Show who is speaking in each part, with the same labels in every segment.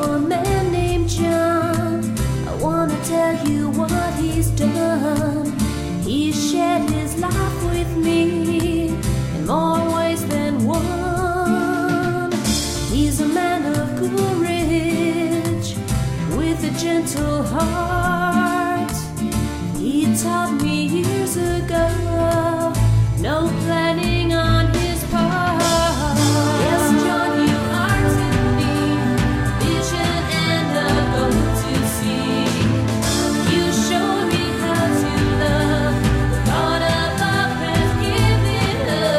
Speaker 1: a man named John. I wanna tell you what he's done. He shared his life with me in more ways than one. He's a man of courage with a gentle heart. He taught me years ago, no planning on his part. Yes, John, you are to me vision and a goal to see. You showed me how to love, the God of love has given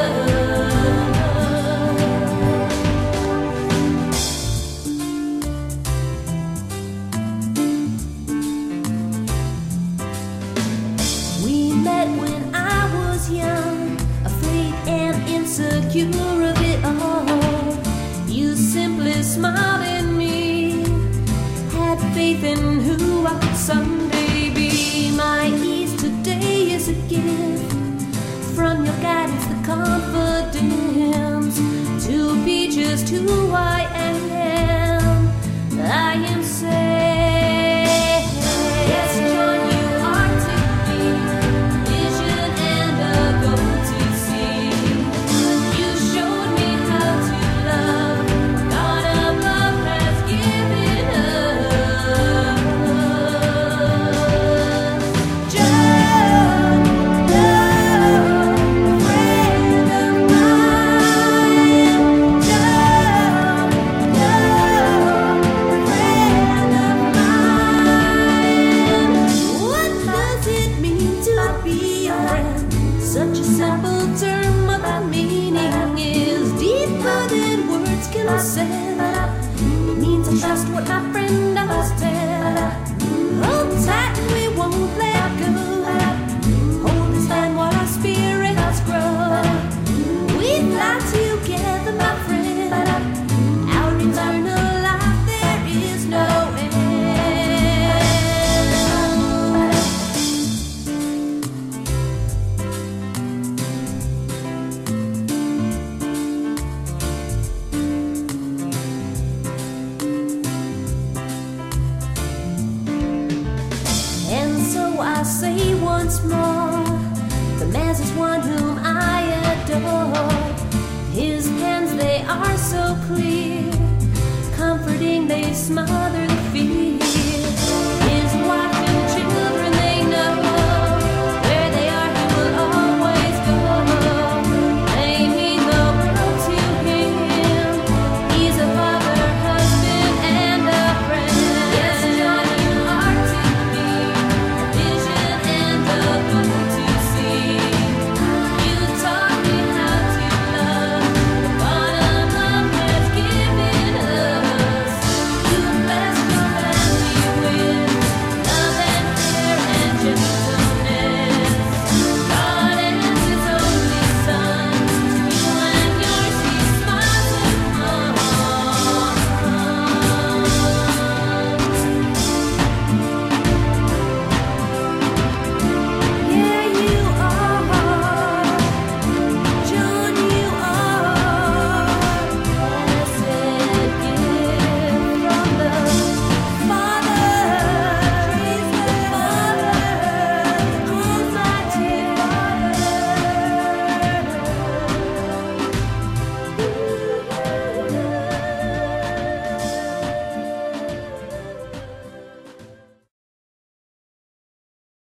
Speaker 1: We met when I was young, afraid and insecure of it all. You simply smiled at me, had faith in who I could someday be. My ease today is a gift from your guidance, the confidence to be just who I am. I am saved. Yes, John, you are to me vision and a goal to see. You showed me how to love, God of love has given us. John, love, friend of mine. John, love, friend of mine. What does it mean to be a friend? Such a simple term, but the meaning is deeper than words can say. It means I trust what my friend does tell. Hold tight and we won't let go. Hold his hand while our spirits grow. We fly together, my friend. Our eternal life, there is no end. And so I say once more, the Mass is one whom I adore. His hands, they are so clear, comforting, they smother